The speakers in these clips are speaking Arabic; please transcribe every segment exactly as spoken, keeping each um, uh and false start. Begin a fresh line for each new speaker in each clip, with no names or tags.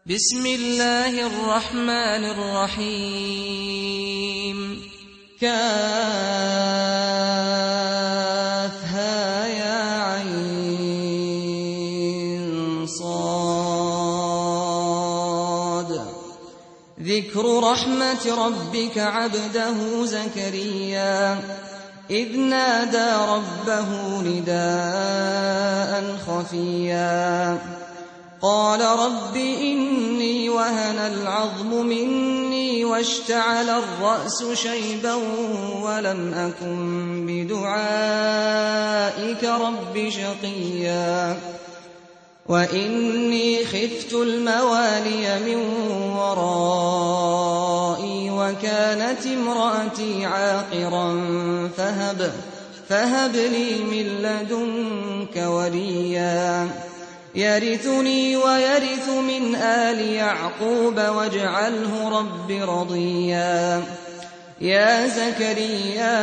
بسم الله الرحمن الرحيم كافها يا عين صاد ذكر رحمة ربك عبده زكريا إذ نادى ربه نداء خفيا قال رب إني وهن العظم مني واشتعل الرأس شيبا ولم أكن بدعائك رب شقيا وإني خفت الموالي من ورائي وكانت امرأتي عاقرا فهب, فهب لي من لدنك وليا يرثني ويرث من آل يعقوب واجعله رب رضيا يا زكريا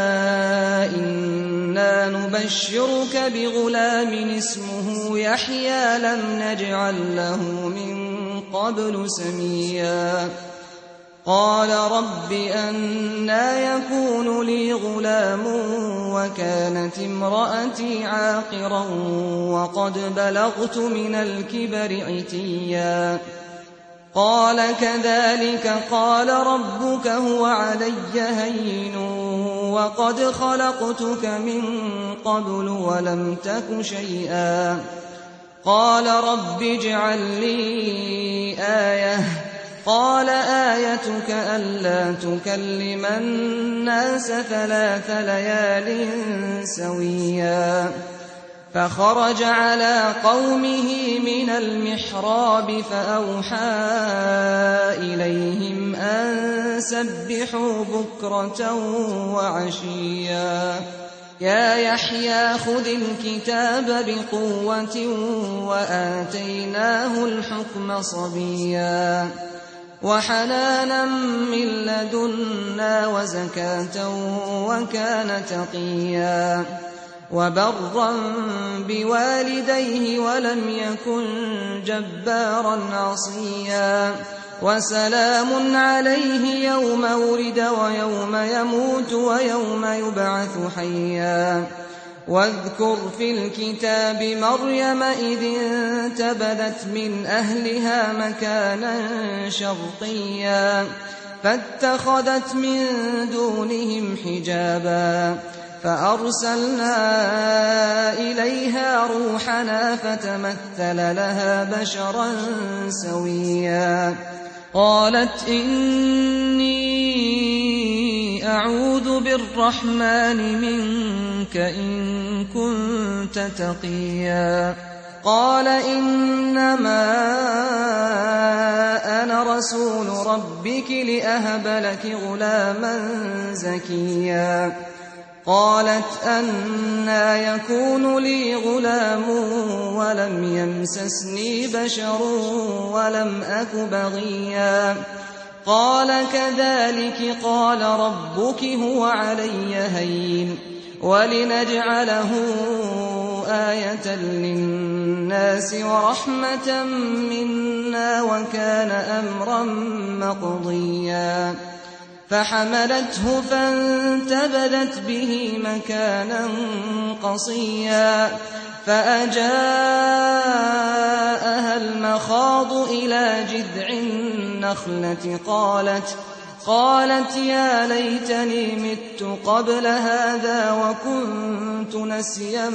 إنا نبشرك بغلام اسمه يحيى لم نجعل له من قبل سميا قال رب أنى يكون لي غلام وكانت امرأتي عاقرا وقد بلغت من الكبر عتيا قال كذلك قال ربك هو علي هين وقد خلقتك من قبل ولم تك شيئا قال رب اجعل لي آية قال آيتك ألا تكلم الناس ثلاث ليال سويا فخرج على قومه من المحراب فأوحى إليهم أن سبحوا بكرة وعشيا يا يحيى خذ الكتاب بقوة وآتيناه الحكم صبيا وحنانا من لدنا وزكاة وكان تقيا وبرا بوالديه ولم يكن جبارا عصيا وسلام عليه يوم ولد ويوم يموت ويوم يبعث حيا واذكر في الكتاب مريم إذ انتبذت من أهلها مكانا شرقيا فاتخذت من دونهم حجابا فأرسلنا إليها روحنا فتمثل لها بشرا سويا قالت إني أعوذ بالرحمن منك إن كنت تقيا قال إنما أنا رسول ربك لأهب لك غلاما زكيا قالت أنى يكون لي غلام ولم يمسسني بشر ولم أك بغيا قال كذلك قال ربك هو علي هين ولنجعله آية للناس ورحمة منا وكان أمرا مقضيا فحملته فانتبذت به مكانا قصيا فأجاءها المخاض إلى جذع النخلة قالت قالت يا ليتني مت قبل هذا وكنت نسيا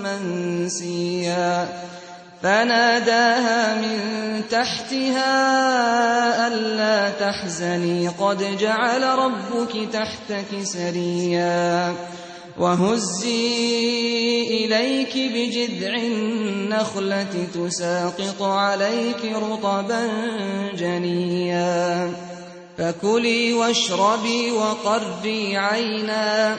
منسيا فناداها من تحتها ألا تحزني قد جعل ربك تحتك سريا وهزي إليك بجذع النخلة تساقط عليك رطبا جنيا فكلي واشربي وقري عينا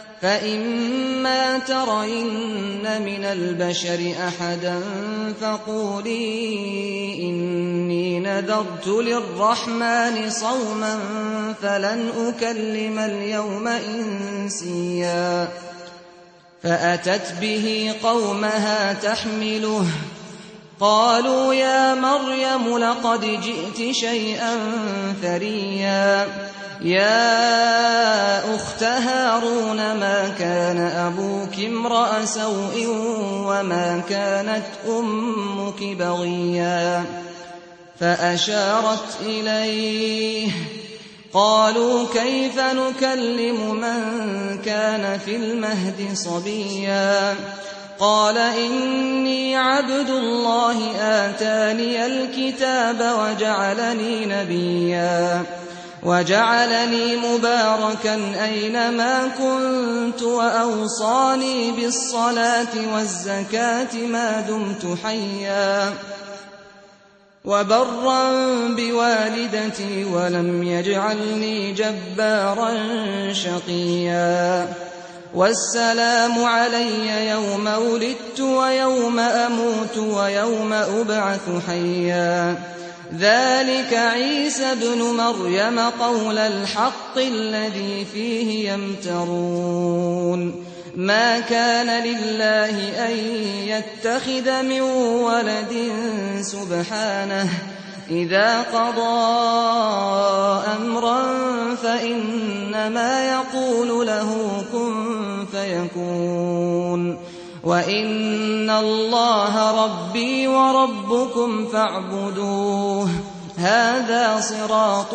فإما ترين من البشر أحدا فقولي إني نذرت للرحمن صوما فلن أكلم اليوم إنسيا فأتت به قومها تحمله قالوا يا مريم لقد جئت شيئا فريا يا أخت هارون ما كان أبوك امرأ سوء وما كانت أمك بغيا فأشارت إليه قالوا كيف نكلم من كان في المهد صبيا قال إني عبد الله آتاني الكتاب وجعلني نبيا وجعلني مباركا أينما كنت وأوصاني بالصلاة والزكاة ما دمت حيا وبرا بوالدتي ولم يجعلني جبارا شقيا والسلام علي يوم ولدت ويوم أموت ويوم أبعث حيا ذلك عيسى ابن مريم قول الحق الذي فيه يمترون ما كان لله أن يتخذ من ولد سبحانه إذا قضى أمرا فإنما يقول له كن فيكون وإن الله ربي وربكم فاعبدوه هذا صراط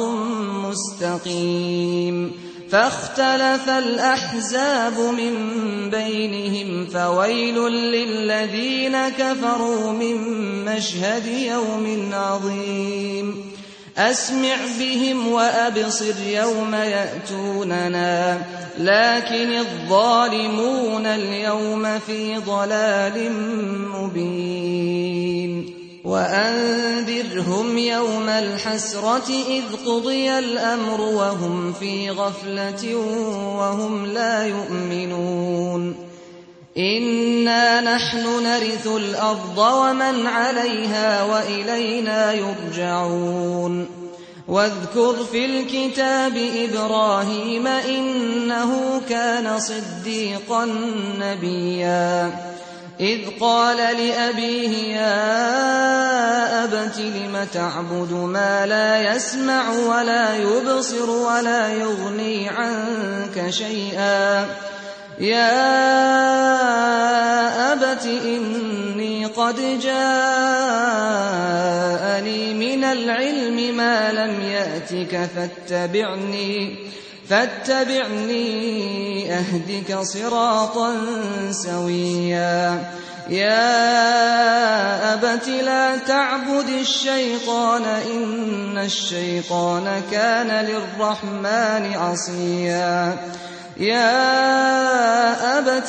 مستقيم فاختلف الأحزاب من بينهم فويل للذين كفروا من مشهد يوم عظيم أسمع بهم وأبصر يوم يأتوننا لكن الظالمون اليوم في ضلال مبين وأنذرهم يوم الحسرة إذ قضي الأمر وهم في غفلة وهم لا يؤمنون إنا نحن نرث الأرض ومن عليها وإلينا يرجعون واذكر في الكتاب إبراهيم إنه كان صديقا نبيا إذ قال لأبيه يا أبت لم تعبد ما لا يسمع ولا يبصر ولا يغني عنك شيئا يا أبت إني قد جاءني من العلم ما لم يأتك فاتبعني فاتبعني أهدك صراطا سويا يا أبت لا تعبد الشيطان إن الشيطان كان للرحمن عصيا يا أبت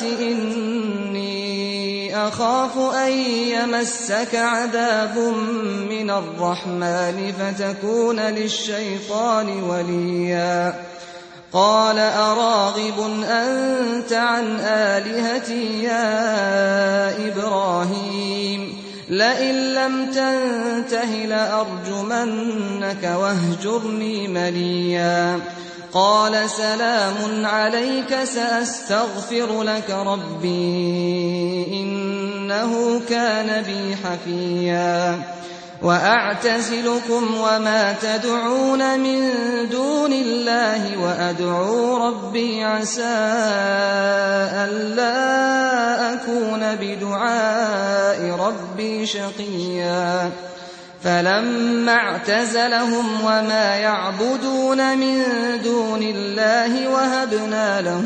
إني أخاف أن يمسك عذاب من الرحمن فتكون للشيطان وليا قال أراغب أنت عن آلهتي يا إبراهيم لئن لم تنته لأرجمنك واهجرني مليا قال سلام عليك سأستغفر لك ربي إنه كان بي حفيا وأعتزلكم وما تدعون من دون الله وأدعو ربي عسى ألا أكون بدعاء ربي شقيا فلما اعتزلهم وما يعبدون من دون الله وهبنا له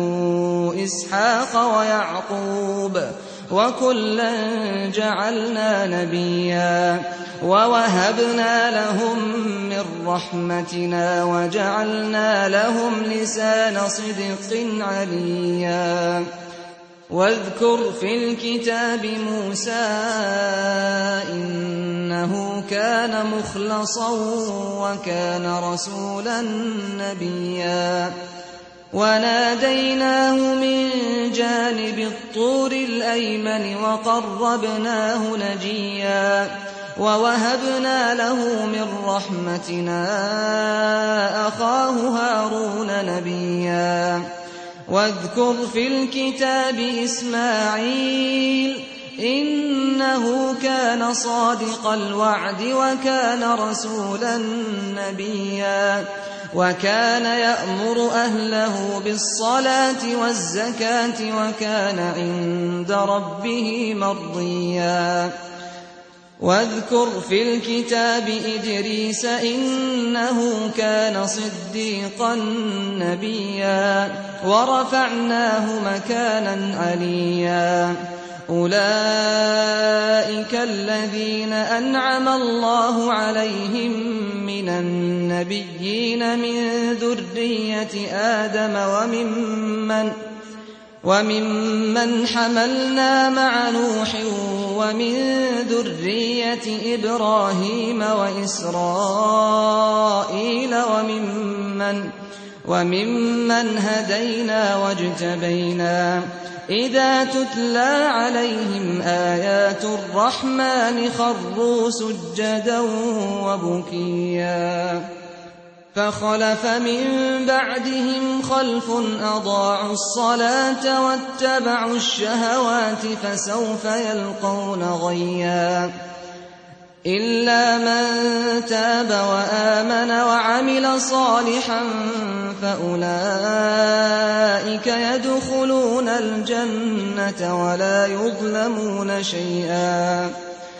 إسحاق ويعقوب وكلا جعلنا نبيا ووهبنا لهم من رحمتنا وجعلنا لهم لسان صدق عليا واذكر في الكتاب موسى إنه كان مخلصا وكان رسولا نبيا وناديناه من جانب الطور الأيمن وقربناه نجيا ووهبنا له من رحمتنا أخاه هارون نبيا واذكر في الكتاب إسماعيل إنه كان صادق الوعد وكان رسولا نبيا وكان يأمر أهله بالصلاة والزكاة وكان عند ربه مرضيا واذكر في الكتاب إدريس إنه كان صديقا نبيا ورفعناه مكانا عليا أولئك الذين أنعم الله عليهم من النبيين من ذرية آدم وممن وممن حملنا مع نوح ومن ذرية إبراهيم وإسرائيل وممن وممن هدينا واجتبينا إذا تتلى عليهم آيات الرحمن خروا سجدا وبكيا فخلف من بعدهم خلف أضاعوا الصلاة واتبعوا الشهوات فسوف يلقون غيا إلا من تاب وآمن وعمل صالحا فأولئك يدخلون الجنة ولا يظلمون شيئا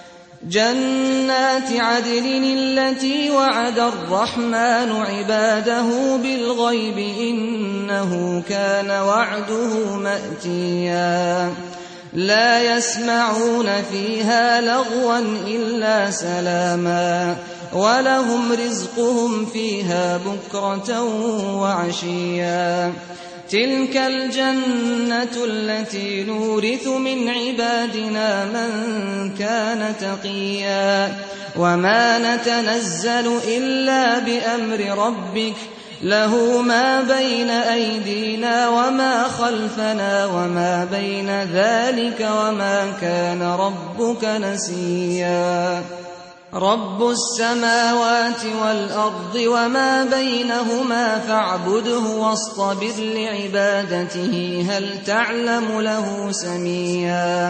جنات عدن التي وعد الرحمن عباده بالغيب إنه كان وعده مأتيا لا يسمعون فيها لغوا إلا سلاما ولهم رزقهم فيها بكرة وعشيا تلك الجنة التي نورث من عبادنا من كان تقيا وما نتنزل إلا بأمر ربك له ما بين أيدينا وما خلفنا وما بين ذلك وما كان ربك نسيا رب السماوات والأرض وما بينهما فاعبده واصطبر لعبادته هل تعلم له سميا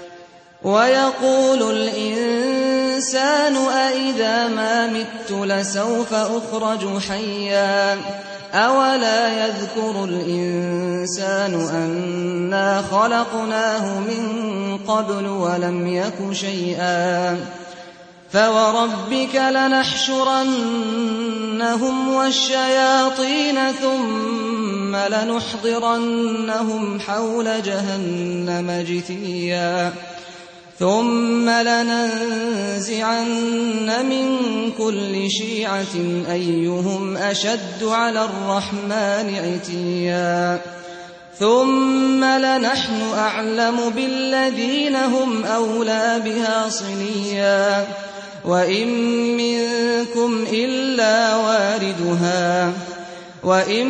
ويقول الإنسان أإذا ما مت لسوف أخرج حيا أولا يذكر الإنسان أنا خلقناه من قبل ولم يك شيئا فوربك لنحشرنهم والشياطين ثم لنحضرنهم حول جهنم جثيا ثم لننزعن من كل شيعة أيهم أشد على الرحمن عتيا ثم لنحن أعلم بالذين هم أولى بها صليا وإن منكم إلا واردها وإن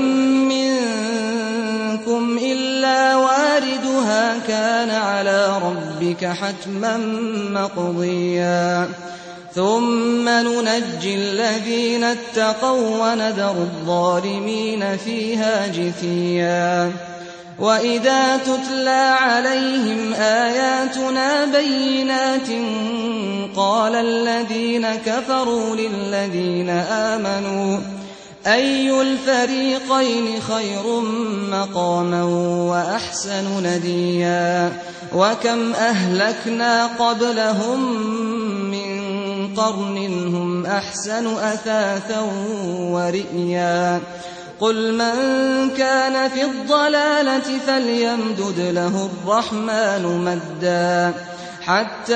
منكم إلا واردها كان على ربك حتما مقضيا ثم ننجي الذين اتقوا ونذر الظالمين فيها جثيا وإذا تتلى عليهم آياتنا بينات قال الذين كفروا للذين آمنوا أي الفريقين خير مقاما وأحسن نديا وكم أهلكنا قبلهم من قرن هم أحسن أثاثا ورئيا قل من كان في الضلالة فليمدد له الرحمن مدا حتى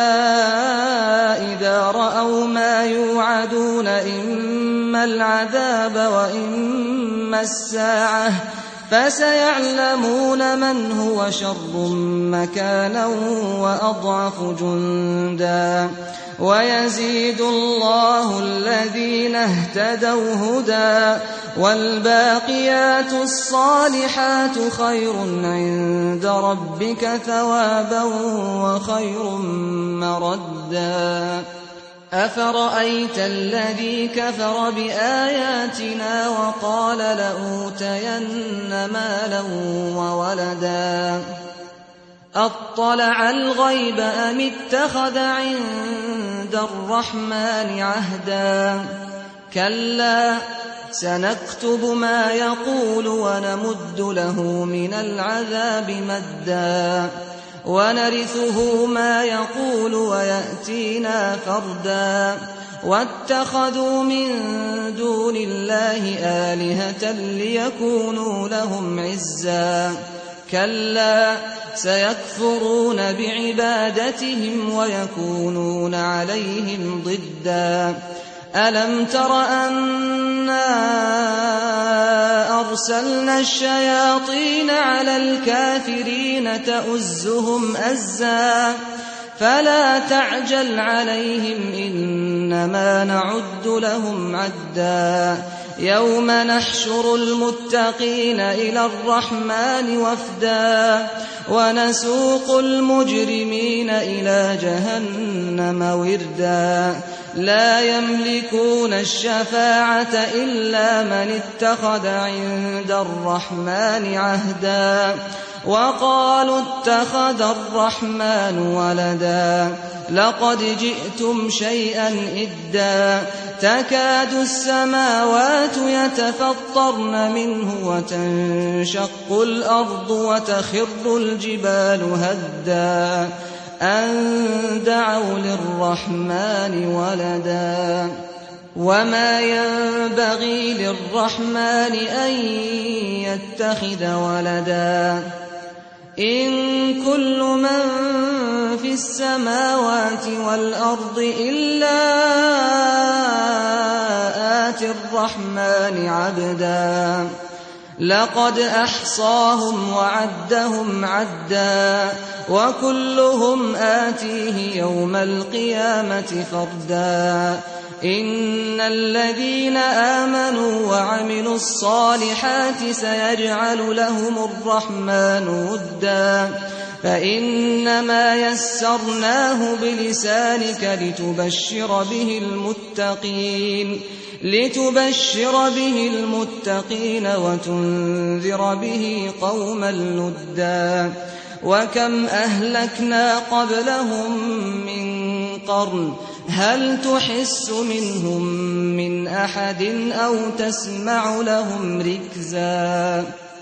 إذا رأوا ما يوعدون إما العذاب وإما الساعة فسيعلمون من هو شر مكانا وأضعف جندا ويزيد الله الذين اهتدوا هدى والباقيات الصالحات خير عند ربك ثوابا وخير مردا أفرأيت الذي كفر بآياتنا وقال لأوتين مالا وولدا أطلع الغيب أم اتخذ عند الرحمن عهدا كلا سنكتب ما يقول ونمد له من العذاب مدا ونرثه ما يقول ويأتينا فردا واتخذوا من دون الله آلهة ليكونوا لهم عزا كلا سيكفرون بعبادتهم ويكونون عليهم ضدا ألم تر أنا أرسلنا الشياطين على الكافرين تؤزهم أزا فلا تعجل عليهم إنما نعد لهم عدا يوم نحشر المتقين إلى الرحمن وفدا ونسوق المجرمين إلى جهنم وردا لا يملكون الشفاعة إلا من اتخذ عند الرحمن عهدا وقالوا اتخذ الرحمن ولدا لقد جئتم شيئا إدا تكاد السماوات يتفطرن منه وتنشق الأرض وتخر الجبال هدا أن دعوا للرحمن ولدا وما ينبغي للرحمن أن يتخذ ولدا إن كل من في السماوات والأرض إلا آتي الرحمن عبدا لقد أحصاهم وعدهم عدا وكلهم آتيه يوم القيامة فردا إن الذين آمنوا وعملوا الصالحات سيجعل لهم الرحمن ودا فإنما يسرناه بلسانك لتبشر به المتقين لتبشر به المتقين وتنذر به قوما لدا وكم أهلكنا قبلهم من قرن هل تحس منهم من أحد أو تسمع لهم ركزا